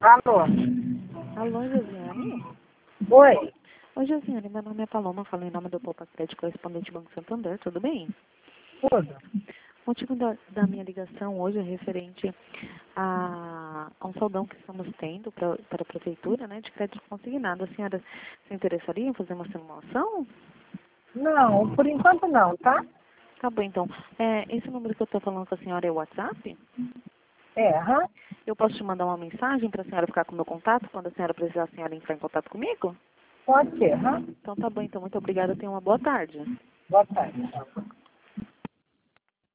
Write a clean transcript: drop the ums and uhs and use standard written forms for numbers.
Alô? Alô, Josiane? Oi? Oi, Josiane, meu nome é Paloma, falo em nome do Poupa Crédito Correspondente Banco Santander, tudo bem? Tudo? O motivo da minha ligação hoje é referente a um saldão que estamos tendo para a Prefeitura, né, de crédito consignado. A senhora se interessaria em fazer uma simulação? Não, por enquanto não, tá? Tá bom, então. Esse número que eu estou falando com a senhora é o WhatsApp? É, aham. Eu posso te mandar uma mensagem para a senhora ficar com o meu contato quando a senhora precisar, a senhora entrar em contato comigo? Pode ser, aham. Então tá bom, então. Muito obrigada. Tenha uma boa tarde. Boa tarde.